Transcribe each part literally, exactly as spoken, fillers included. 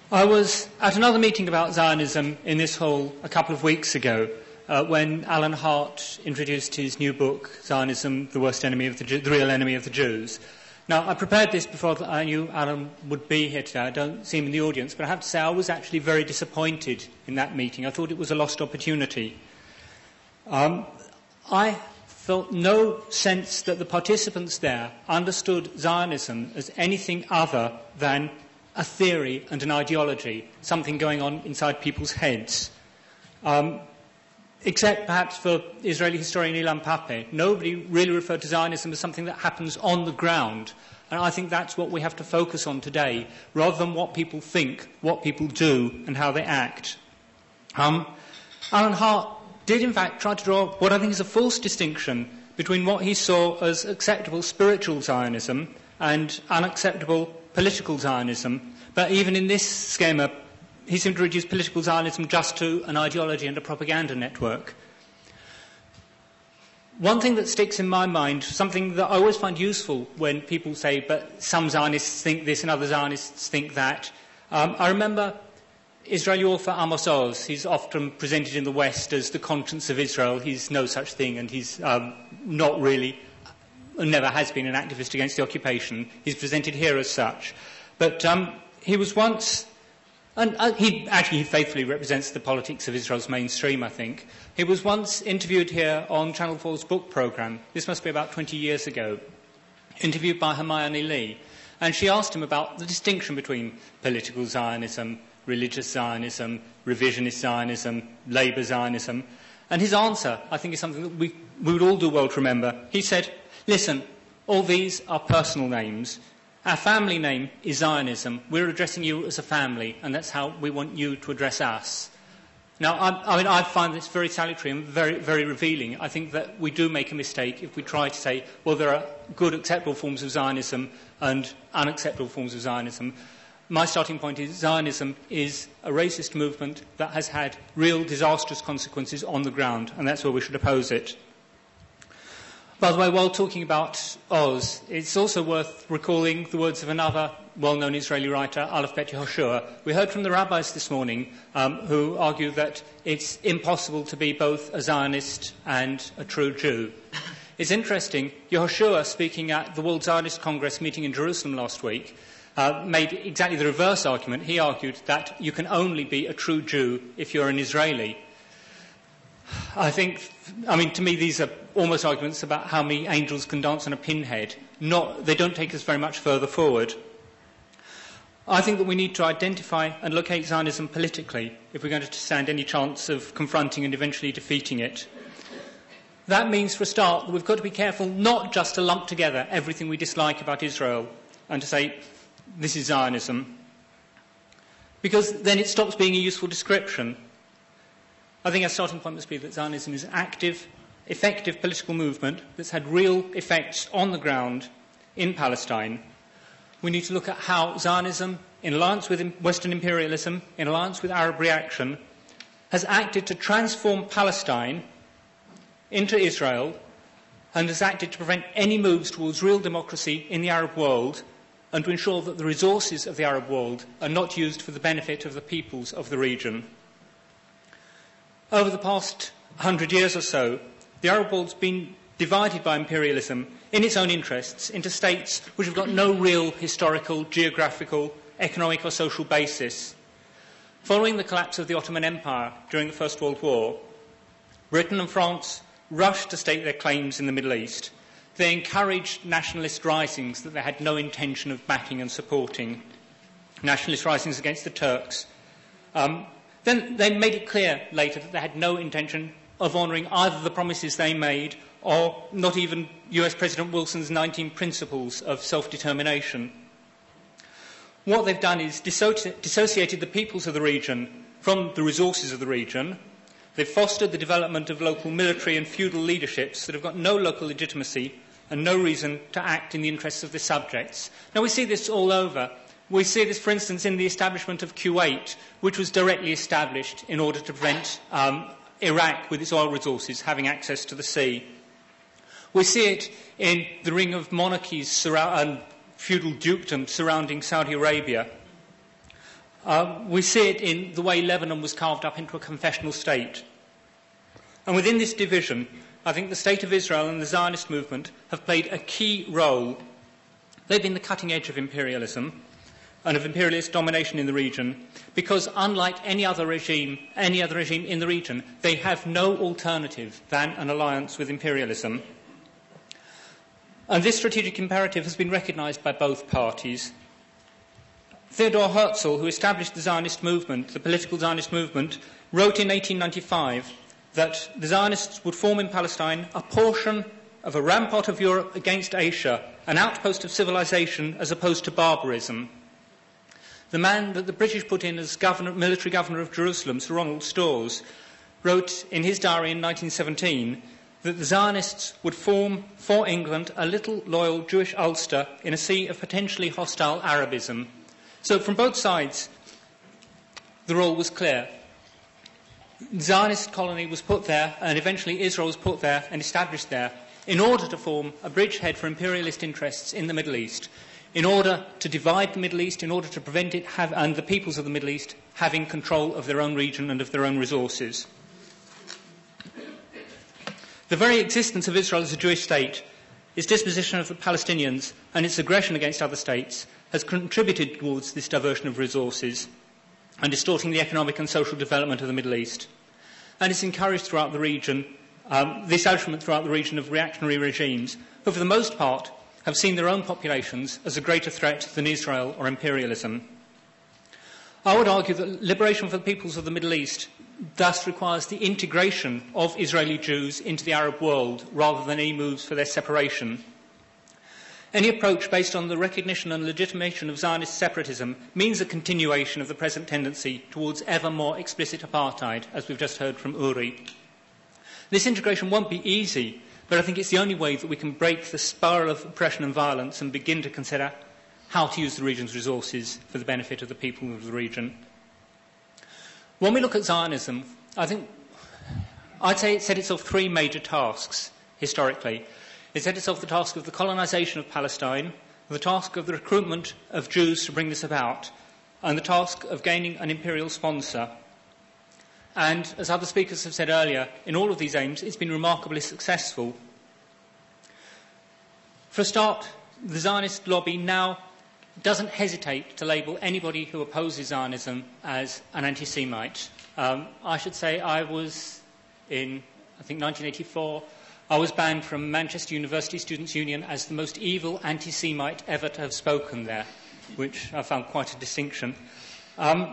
I was at another meeting about Zionism in this hall a couple of weeks ago uh, when Alan Hart introduced his new book, Zionism, the Worst Enemy of the, Jew- the Real Enemy of the Jews. Now, I prepared this before I knew Alan would be here today. I don't see him in the audience, but I have to say I was actually very disappointed in that meeting. I thought it was a lost opportunity. Um, I felt no sense that the participants there understood Zionism as anything other than a theory and an ideology, something going on inside people's heads. Um, except perhaps for Israeli historian Ilan Pappé, nobody really referred to Zionism as something that happens on the ground. And I think that's what we have to focus on today, rather than what people think, what people do, and how they act. Um, Alan Hart did, in fact, try to draw what I think is a false distinction between what he saw as acceptable spiritual Zionism and unacceptable political Zionism. But even in this schema, he seemed to reduce political Zionism just to an ideology and a propaganda network. One thing that sticks in my mind, something that I always find useful when people say, but some Zionists think this and other Zionists think that. Um, I remember Israeli author Amos Oz. He's often presented in the West as the conscience of Israel. He's no such thing, and he's um, not really, never has been an activist against the occupation. He's presented here as such. But um, he was once, and uh, he actually he faithfully represents the politics of Israel's mainstream, I think. He was once interviewed here on Channel four's book programme. This must be about twenty years ago. Interviewed by Hermione Lee. And she asked him about the distinction between political Zionism, religious Zionism, revisionist Zionism, Labour Zionism. And his answer, I think, is something that we, we would all do well to remember. He said, listen, all these are personal names. Our family name is Zionism. We're addressing you as a family, and that's how we want you to address us. Now, I, I mean, I find this very salutary and very, very revealing. I think that we do make a mistake if we try to say, well, there are good, acceptable forms of Zionism and unacceptable forms of Zionism. My starting point is Zionism is a racist movement that has had real disastrous consequences on the ground, and that's where we should oppose it. By the way, while talking about Oz, it's also worth recalling the words of another well-known Israeli writer, Aleph Bet Yehoshua. We heard from the rabbis this morning um, who argue that it's impossible to be both a Zionist and a true Jew. It's interesting, Yehoshua, speaking at the World Zionist Congress meeting in Jerusalem last week, uh, made exactly the reverse argument. He argued that you can only be a true Jew if you're an Israeli. I think, I mean, to me, these are almost arguments about how many angels can dance on a pinhead. Not, they don't take us very much further forward. I think that we need to identify and locate Zionism politically if we're going to stand any chance of confronting and eventually defeating it. That means, for a start, that we've got to be careful not just to lump together everything we dislike about Israel and to say, this is Zionism, because then it stops being a useful description. I think our starting point must be that Zionism is an active, effective political movement that's had real effects on the ground in Palestine. We need to look at how Zionism, in alliance with Western imperialism, in alliance with Arab reaction, has acted to transform Palestine into Israel and has acted to prevent any moves towards real democracy in the Arab world and to ensure that the resources of the Arab world are not used for the benefit of the peoples of the region. Over the past hundred years or so, the Arab world's been divided by imperialism in its own interests into states which have got no real historical, geographical, economic or social basis. Following the collapse of the Ottoman Empire during the First World War, Britain and France rushed to stake their claims in the Middle East. They encouraged nationalist risings that they had no intention of backing and supporting, nationalist risings against the Turks. Um, then they made it clear later that they had no intention of honouring either the promises they made or not even U S President Wilson's nineteen principles of self-determination. What they've done is dissoci- dissociated the peoples of the region from the resources of the region. They've fostered the development of local military and feudal leaderships that have got no local legitimacy and no reason to act in the interests of the subjects. Now, we see this all over. We see this, for instance, in the establishment of Kuwait, which was directly established in order to prevent um, Iraq, with its oil resources, having access to the sea. We see it in the ring of monarchies surra- and feudal dukedom surrounding Saudi Arabia. Uh, we see it in the way Lebanon was carved up into a confessional state. And within this division, I think the State of Israel and the Zionist movement have played a key role. They've been the cutting edge of imperialism and of imperialist domination in the region, because unlike any other regime, any other regime in the region, they have no alternative than an alliance with imperialism. And this strategic imperative has been recognised by both parties. Theodor Herzl, who established the Zionist movement, the political Zionist movement, wrote in eighteen ninety-five that the Zionists would form in Palestine a portion of a rampart of Europe against Asia, an outpost of civilization as opposed to barbarism. The man that the British put in as governor, military governor of Jerusalem, Sir Ronald Storrs, wrote in his diary in nineteen seventeen that the Zionists would form for England a little loyal Jewish Ulster in a sea of potentially hostile Arabism. So from both sides, the role was clear. The Zionist colony was put there, and eventually Israel was put there and established there in order to form a bridgehead for imperialist interests in the Middle East, in order to divide the Middle East, in order to prevent it have, and the peoples of the Middle East having control of their own region and of their own resources. The very existence of Israel as a Jewish state, its disposition of the Palestinians and its aggression against other states has contributed towards this diversion of resources and distorting the economic and social development of the Middle East. And it's encouraged throughout the region, um, the establishment throughout the region of reactionary regimes, who for the most part have seen their own populations as a greater threat than Israel or imperialism. I would argue that liberation for the peoples of the Middle East thus requires the integration of Israeli Jews into the Arab world rather than any moves for their separation. Any approach based on the recognition and legitimation of Zionist separatism means a continuation of the present tendency towards ever more explicit apartheid, as we've just heard from Uri. This integration won't be easy, but I think it's the only way that we can break the spiral of oppression and violence and begin to consider how to use the region's resources for the benefit of the people of the region. When we look at Zionism, I think I'd say it set itself three major tasks historically. It set itself the task of the colonisation of Palestine, the task of the recruitment of Jews to bring this about, and the task of gaining an imperial sponsor. And, as other speakers have said earlier, in all of these aims, it's been remarkably successful. For a start, the Zionist lobby now doesn't hesitate to label anybody who opposes Zionism as an anti-Semite. Um, I should say I was, in, I think, nineteen eighty-four, I was banned from Manchester University Students' Union as the most evil anti-Semite ever to have spoken there, which I found quite a distinction. Um,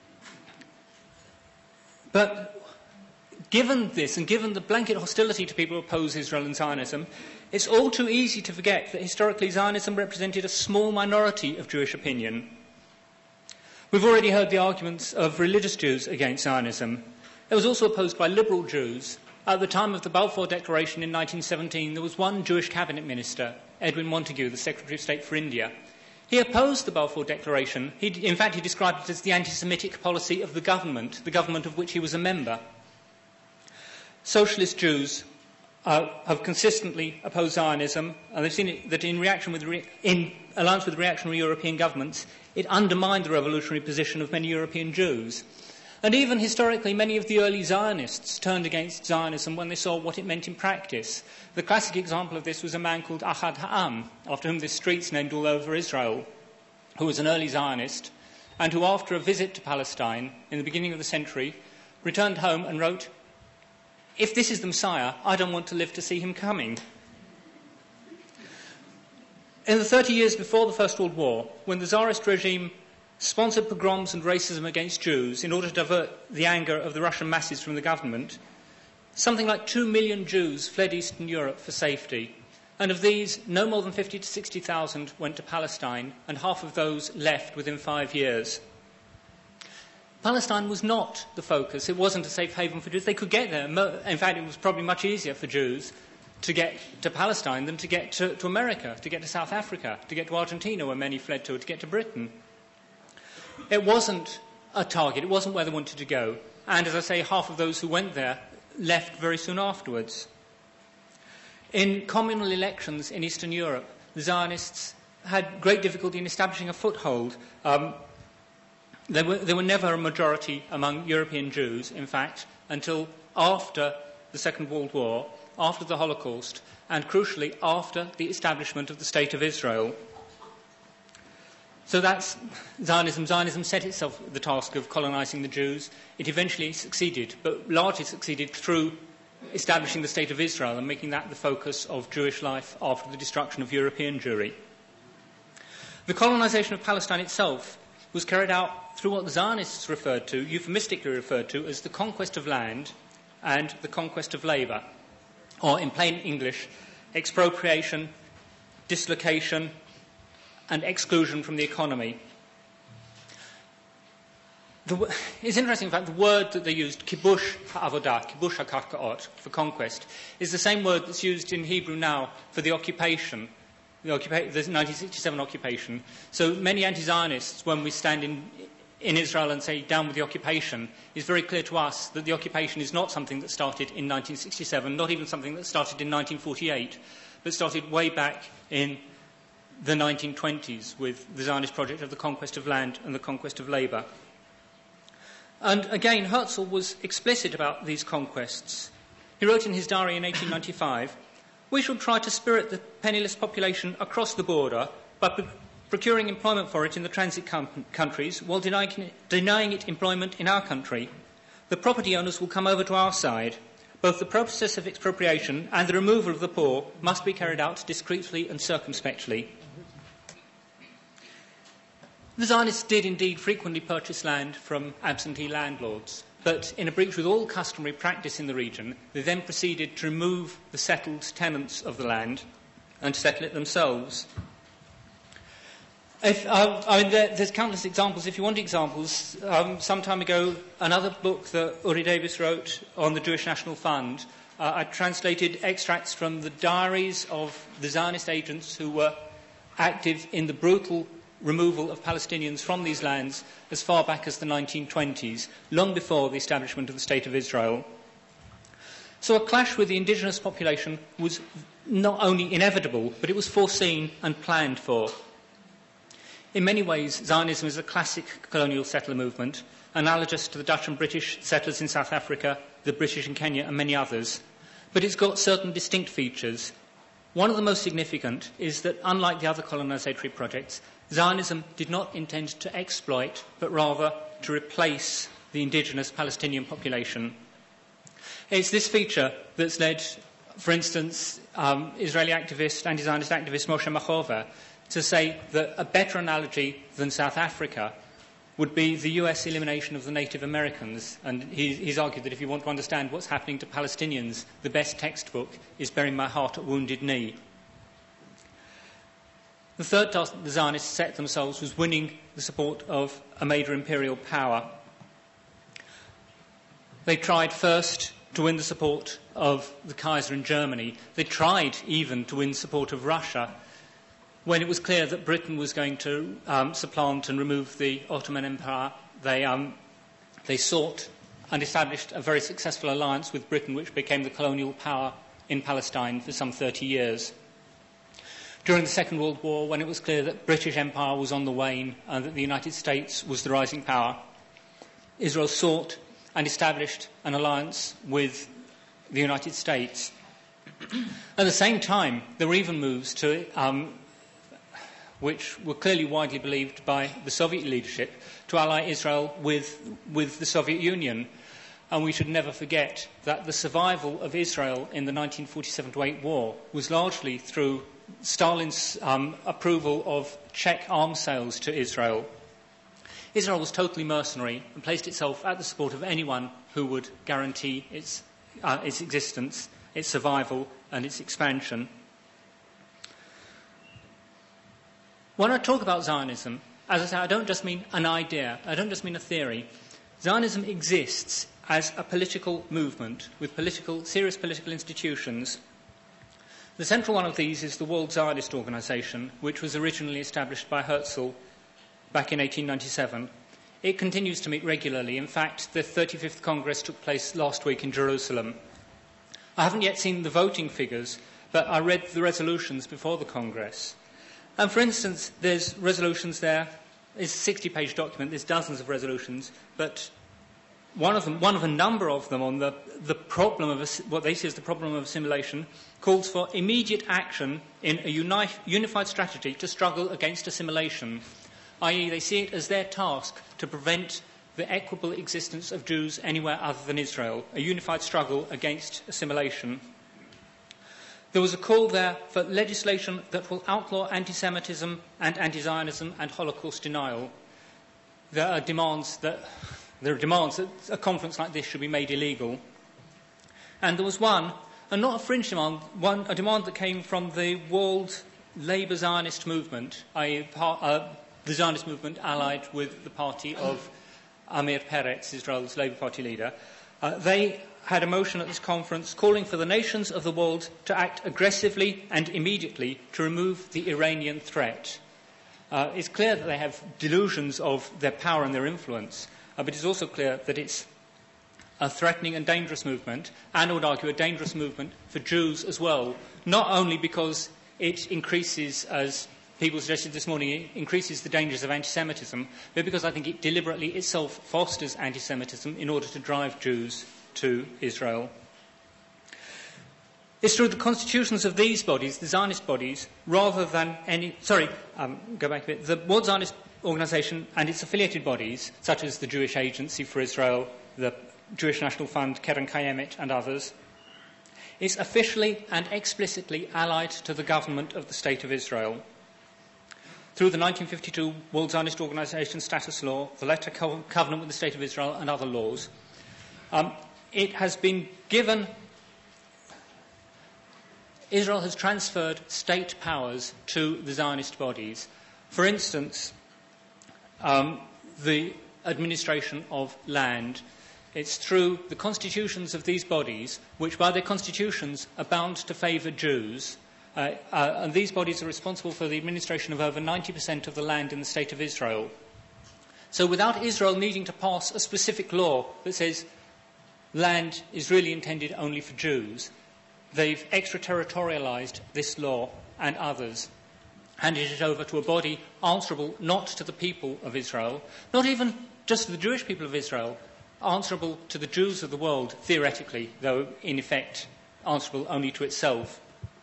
but given this, and given the blanket hostility to people who oppose Israel and Zionism, it's all too easy to forget that historically Zionism represented a small minority of Jewish opinion. We've already heard the arguments of religious Jews against Zionism. It was also opposed by liberal Jews. At the time of the Balfour Declaration in nineteen seventeen, there was one Jewish cabinet minister, Edwin Montagu, the Secretary of State for India. He opposed the Balfour Declaration. He, in fact, he described it as the anti-Semitic policy of the government, the government of which he was a member. Socialist Jews uh, have consistently opposed Zionism, and they've seen it, that in, reaction with re- in alliance with reactionary European governments, it undermined the revolutionary position of many European Jews. And even historically, many of the early Zionists turned against Zionism when they saw what it meant in practice. The classic example of this was a man called Ahad Ha'am, after whom this street's named all over Israel, who was an early Zionist, and who, after a visit to Palestine in the beginning of the century, returned home and wrote, "If this is the Messiah, I don't want to live to see him coming." In the thirty years before the First World War, when the Tsarist regime sponsored pogroms and racism against Jews in order to divert the anger of the Russian masses from the government, something like two million Jews fled Eastern Europe for safety. And of these, no more than fifty to sixty thousand went to Palestine, and half of those left within five years. Palestine was not the focus. It wasn't a safe haven for Jews. They could get there. In fact, it was probably much easier for Jews to get to Palestine than to get to, to America, to get to South Africa, to get to Argentina, where many fled to, to get to Britain. It wasn't a target. It wasn't where they wanted to go. And, as I say, half of those who went there left very soon afterwards. In communal elections in Eastern Europe, the Zionists had great difficulty in establishing a foothold. Um, There were, there were never a majority among European Jews, in fact, until after the Second World War, after the Holocaust, and crucially after the establishment of the State of Israel. So that's Zionism. Zionism set itself the task of colonizing the Jews. It eventually succeeded, but largely succeeded through establishing the State of Israel and making that the focus of Jewish life after the destruction of European Jewry. The colonization of Palestine itself was carried out through what the Zionists referred to, euphemistically referred to, as the conquest of land and the conquest of labour, or in plain English, expropriation, dislocation, and exclusion from the economy. The, it's interesting, in fact, the word that they used, kibush ha'avodah, kibush ha'karka'ot, for conquest, is the same word that's used in Hebrew now for the occupation, the, occupa- the nineteen sixty-seven occupation. So many anti-Zionists, when we stand in, in Israel and say, down with the occupation, it's very clear to us that the occupation is not something that started in nineteen sixty-seven, not even something that started in nineteen forty-eight, but started way back in the nineteen twenties with the Zionist project of the conquest of land and the conquest of labour. And again, Herzl was explicit about these conquests. He wrote in his diary in eighteen ninety-five, "We shall try to spirit the penniless population across the border by pro- procuring employment for it in the transit com- countries while denying it, denying it employment in our country. The property owners will come over to our side. Both the process of expropriation and the removal of the poor must be carried out discreetly and circumspectly." The Zionists did indeed frequently purchase land from absentee landlords, but in a breach with all customary practice in the region, they then proceeded to remove the settled tenants of the land and to settle it themselves. If, uh, I mean, there, there's countless examples. If you want examples, um, some time ago, another book that Uri Davis wrote on the Jewish National Fund, uh, I translated extracts from the diaries of the Zionist agents who were active in the brutal removal of Palestinians from these lands as far back as the nineteen twenties, long before the establishment of the State of Israel. So a clash with the indigenous population was not only inevitable, but it was foreseen and planned for. In many ways, Zionism is a classic colonial settler movement, analogous to the Dutch and British settlers in South Africa, the British in Kenya, and many others. But it's got certain distinct features. One of the most significant is that, unlike the other colonisatory projects, Zionism did not intend to exploit, but rather to replace the indigenous Palestinian population. It's this feature that's led, for instance, um, Israeli activist, anti-Zionist activist Moshe Machover to say that a better analogy than South Africa would be the U S elimination of the Native Americans. And he, he's argued that if you want to understand what's happening to Palestinians, the best textbook is Burying My Heart at Wounded Knee. The third task that the Zionists set themselves was winning the support of a major imperial power. They tried first to win the support of the Kaiser in Germany. They tried even to win support of Russia when it was clear that Britain was going to um, supplant and remove the Ottoman Empire. They, um, they sought and established a very successful alliance with Britain, which became the colonial power in Palestine for some thirty years. During the Second World War, when it was clear that British Empire was on the wane and that the United States was the rising power, Israel sought and established an alliance with the United States. At the same time, there were even moves to, um, which were clearly widely believed by the Soviet leadership, to ally Israel with, with the Soviet Union. And we should never forget that the survival of Israel in the nineteen forty-seven to eight war was largely through Stalin's um, approval of Czech arms sales to Israel. Israel was totally mercenary and placed itself at the support of anyone who would guarantee its, uh, its existence, its survival, and its expansion. When I talk about Zionism, as I say, I don't just mean an idea, I don't just mean a theory. Zionism exists as a political movement with political, serious political institutions. The central one of these is the World Zionist Organization, which was originally established by Herzl back in eighteen ninety-seven. It continues to meet regularly. In fact, the thirty-fifth Congress took place last week in Jerusalem. I haven't yet seen the voting figures, but I read the resolutions before the Congress. And for instance, there's resolutions there it's a sixty-page document. There's dozens of resolutions, but one of them, one of a number of them on the, the problem of what they see as the problem of assimilation, calls for immediate action in a uni- unified strategy to struggle against assimilation, that is, they see it as their task to prevent the equitable existence of Jews anywhere other than Israel, a unified struggle against assimilation. There was a call there for legislation that will outlaw anti-Semitism and anti-Zionism and Holocaust denial. There are demands that there are demands that a conference like this should be made illegal. And there was one, and not a fringe demand, one a demand that came from the World Labour Zionist movement, that is, uh, the Zionist movement allied with the party of Amir Peretz, Israel's Labour Party leader. Uh, they had a motion at this conference calling for the nations of the world to act aggressively and immediately to remove the Iranian threat. Uh, it's clear that they have delusions of their power and their influence, uh, but it's also clear that it's a threatening and dangerous movement, and I would argue a dangerous movement for Jews as well, not only because it increases, as people suggested this morning, it increases the dangers of anti-Semitism, but because I think it deliberately itself fosters anti-Semitism in order to drive Jews to Israel. It's through the constitutions of these bodies, the Zionist bodies, rather than any... Sorry, um, go back a bit. The World Zionist Organization and its affiliated bodies, such as the Jewish Agency for Israel, the Jewish National Fund, Keren Kayemet, and others, is officially and explicitly allied to the government of the State of Israel. Through the nineteen fifty-two World Zionist Organization Status Law, the Letter Co- Covenant with the State of Israel, and other laws, um, it has been given... Israel has transferred state powers to the Zionist bodies. For instance, um, the administration of land. It's through the constitutions of these bodies, which by their constitutions are bound to favour Jews, uh, uh, and these bodies are responsible for the administration of over ninety percent of the land in the State of Israel. So without Israel needing to pass a specific law that says land is really intended only for Jews, they've extraterritorialised this law and others, handed it over to a body answerable not to the people of Israel, not even just to the Jewish people of Israel, answerable to the Jews of the world, theoretically, though in effect answerable only to itself.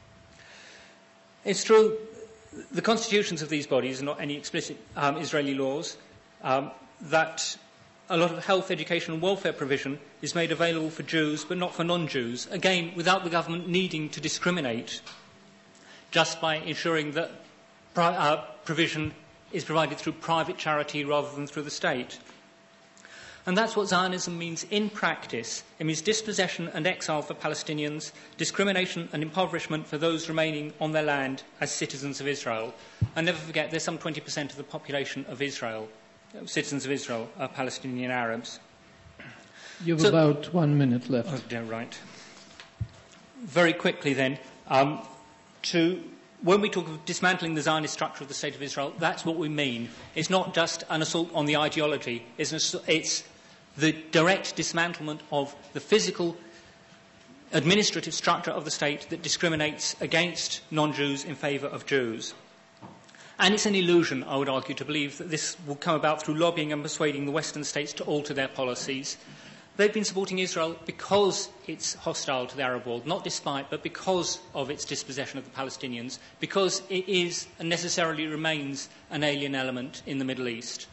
It's true, the constitutions of these bodies are not any explicit um, Israeli laws, um, that a lot of health, education and welfare provision is made available for Jews but not for non-Jews, again without the government needing to discriminate, just by ensuring that pri- uh, provision is provided through private charity rather than through the state. And that's what Zionism means in practice. It means dispossession and exile for Palestinians, discrimination and impoverishment for those remaining on their land as citizens of Israel. And never forget, there's some twenty percent of the population of Israel, citizens of Israel, are Palestinian Arabs. You have so, about one minute left. Oh, dear, right. Very quickly then, um, to... when we talk of dismantling the Zionist structure of the State of Israel, that's what we mean. It's not just an assault on the ideology. It's, an, it's the direct dismantlement of the physical, administrative structure of the state that discriminates against non-Jews in favour of Jews. And it's an illusion, I would argue, to believe that this will come about through lobbying and persuading the Western states to alter their policies. They've been supporting Israel because it's hostile to the Arab world, not despite, but because of its dispossession of the Palestinians, because it is and necessarily remains an alien element in the Middle East.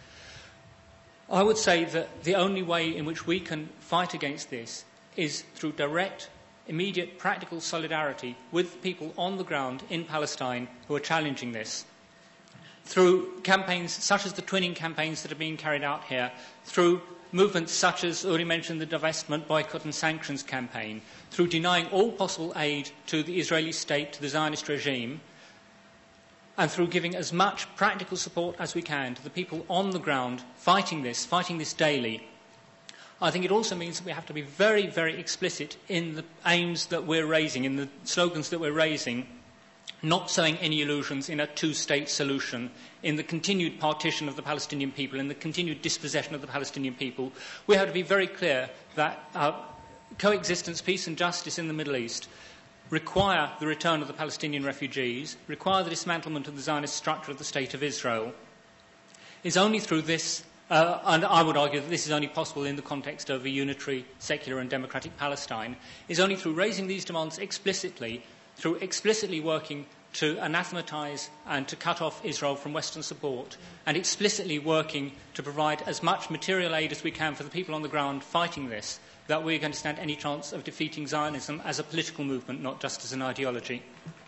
I would say that the only way in which we can fight against this is through direct, immediate, practical solidarity with people on the ground in Palestine who are challenging this. Through campaigns such as the twinning campaigns that are being carried out here, through movements such as, already mentioned, the divestment, boycott and sanctions campaign, through denying all possible aid to the Israeli state, to the Zionist regime, and through giving as much practical support as we can to the people on the ground fighting this, fighting this daily. I think it also means that we have to be very, very explicit in the aims that we're raising, in the slogans that we're raising, not sowing any illusions in a two-state solution, in the continued partition of the Palestinian people, in the continued dispossession of the Palestinian people. We have to be very clear that uh, coexistence, peace and justice in the Middle East require the return of the Palestinian refugees, require the dismantlement of the Zionist structure of the State of Israel. is only through this, uh, and I would argue that this is only possible in the context of a unitary, secular and democratic Palestine, is only through raising these demands explicitly, through explicitly working to anathematise and to cut off Israel from Western support, and explicitly working to provide as much material aid as we can for the people on the ground fighting this, that we're going to stand any chance of defeating Zionism as a political movement, not just as an ideology.